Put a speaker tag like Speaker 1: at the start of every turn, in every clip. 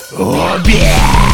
Speaker 1: Убей!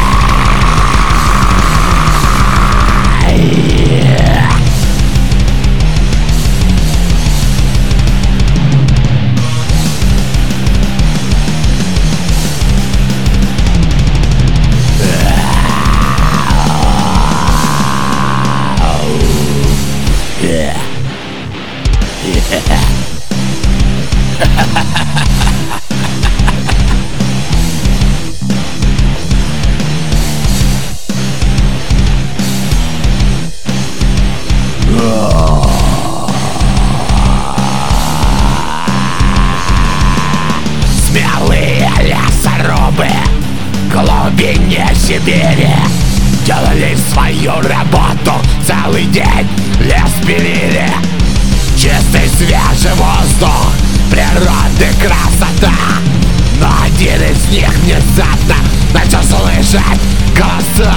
Speaker 1: Смелые лесорубы в глубине Сибири делали свою работу целый день, лес пилили. Чистый свежий воздух, природы красота. Но один из них внезапно начал слышать голоса.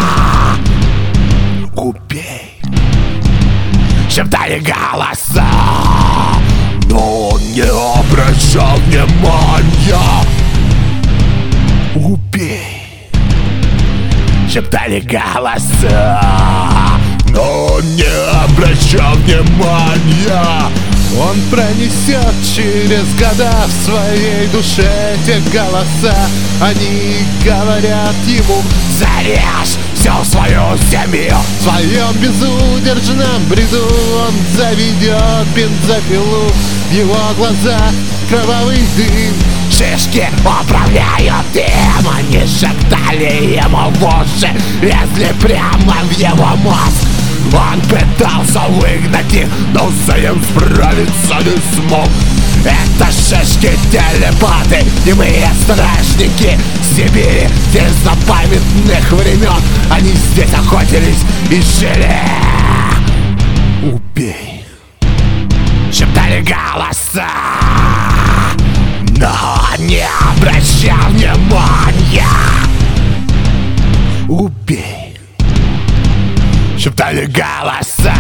Speaker 1: Убей! Шептали голоса, но он не обращал внимания. Убей! Шептали голоса, но он не обращал внимания.
Speaker 2: Он пронесет через года в своей душе те голоса. Они говорят ему:
Speaker 1: зарежь всю свою семью.
Speaker 2: В своем безудержном бреду он заведет бензопилу. В его глазах кровавый дым.
Speaker 1: Шишки управляют им. Они шептали ему в уши, лезли прямо в его мозг. Он пытался выгнать их, но с этим справиться не смог. Это шишки телепаты, немые стражники Сибири с незапамятных времен. Они здесь охотились и жили.
Speaker 2: Убей!
Speaker 1: Шептали голоса, но не обращал внимания.
Speaker 2: Убей!
Speaker 1: Шептали голоса,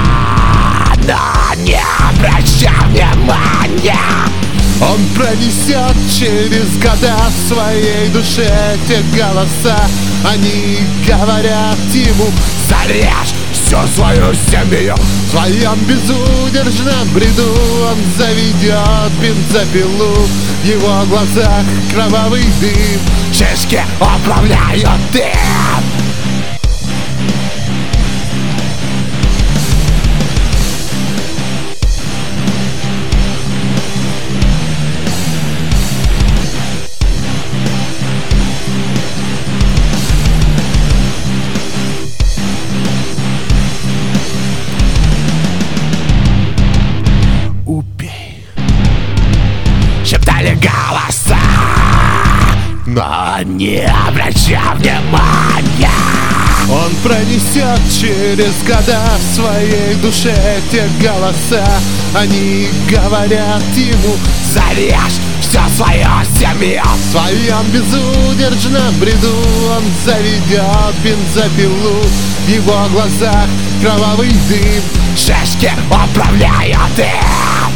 Speaker 1: но не обращал внимания.
Speaker 2: Он пронесет через года в своей душе те голоса. Они говорят ему:
Speaker 1: зарежь всю свою семью.
Speaker 2: в своем безудержном бреду он заведет бензопилу. В его глазах кровавый дым.
Speaker 1: Шишки управляют им.
Speaker 2: Убей!
Speaker 1: Шептали голоса, но не обращал внимания.
Speaker 2: Он пронесет через года в своей душе те голоса. Они говорят ему:
Speaker 1: зарежь всю свою семью.
Speaker 2: в своем безудержном бреду он заведет бензопилу. В его глазах кровавый дым.
Speaker 1: Шишки управляют им.